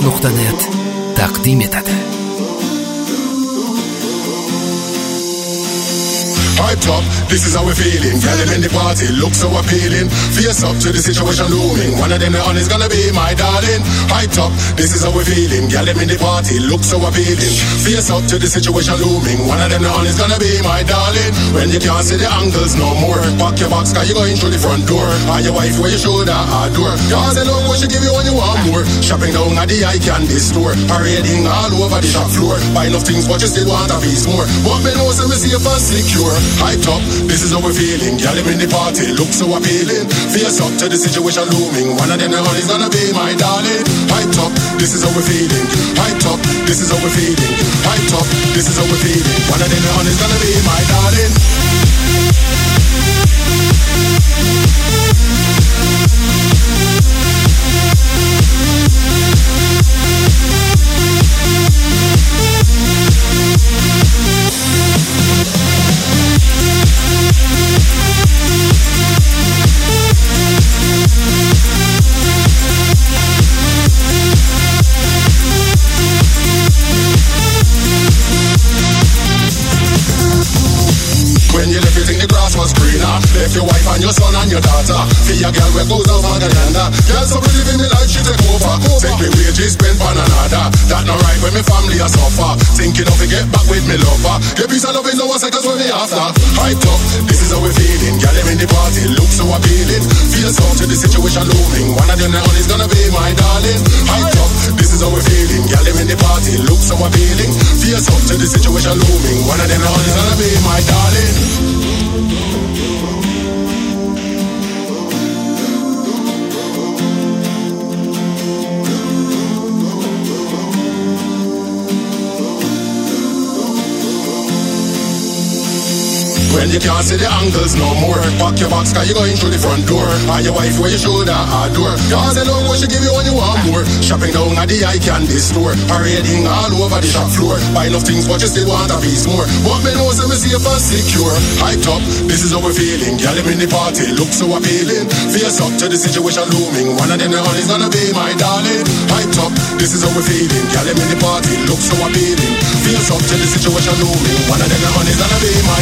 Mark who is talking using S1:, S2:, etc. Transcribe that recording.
S1: Podcast.net تقدیم etadi.
S2: Hyped up, this is how we're feeling. Girl, them in the party, look so appealing. Face up to the situation looming. One of them the honest gonna be my darling. Hyped up, this is how we're feeling. Girl, them in the party, look so appealing. Face up to the situation looming. One of them the honest gonna be my darling. When you can't see the angles no more, pack your box, cause you going through the front door. And your wife where you shoulder adore. Cause the love what she give you when you want more. Shopping down at the eye candy store. Parading all over the shop floor. Buying enough things but you still want a piece more. But me know so me safe and secure. Hyped up, this is how we're feeling. Girl, them in the party, look so appealing. Face up to the situation looming. One of them the honey's gonna be my darling. Hyped up, this is how we're feeling. Hyped up, this is how we're feeling. Hyped up, this is how we're feeling. One of them the honey's gonna be my darling. When you left, you think the grass was greener. Left your wife and your son and your daughter. For your girl where goes out Magdalena. Girl so pretty in me life she take over. Take me wages spend for another. That not right when me family a suffer. Thinking of to get back with me lover. Get piece of love in no 1 seconds when me after. Hyped up, this is how we feeling. Girl them in the party, look so appealing. Feel so to the situation looming. One of them the honey's gonna be my darling. Hyped up, this is how we feeling. Girl them in the party, look so appealing. Feel so to the situation looming. One of them the honey's gonna be my darling. When you can't see the angles no more, pack your box cause you going through the front door. And your wife where you shoulder adore. Cause the love what she give you when you want more. Shopping down at the eye candy store. Parading all over the shop floor. Buy enough things but you still want a piece more. But me know so me safe and secure. Hyped up, this is how we're feeling. Girl them in the party, look so appealing. Face up to the situation looming. One of them the honey's gonna be my darling. Hyped up, this is how we're feeling. Girl them in the party, look so appealing. Face up to the situation looming. One of them the honey's gonna be my